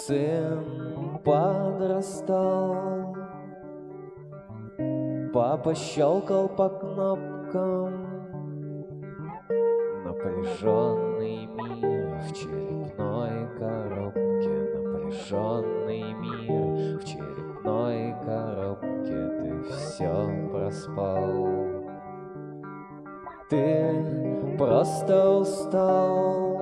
Сын подрастал, папа щелкал по кнопкам. Напряженный мир в черепной коробке, напряженный мир в черепной коробке. Ты все проспал, ты просто устал.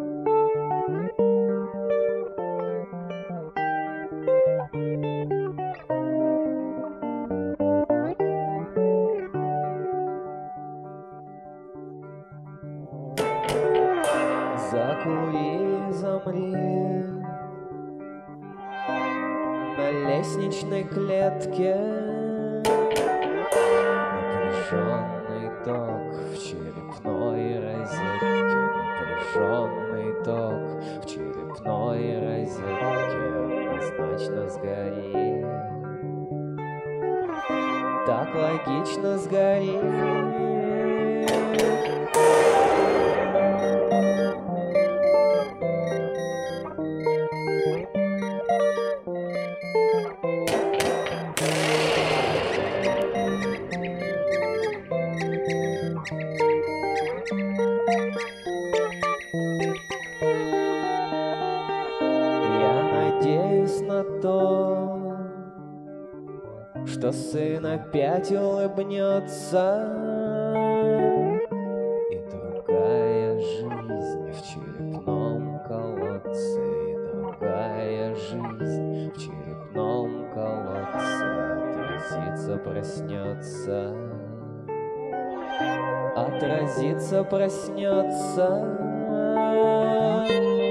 Закури, замри на лестничной клетке. Напряженный ток в черепной розетке, напряженный ток в черепной розетке. Однозначно сгори, так логично сгори. Надеюсь на то, что сын опять улыбнется, и другая жизнь в черепном колодце, и другая жизнь в черепном колодце отразится, проснется, отразится, проснется.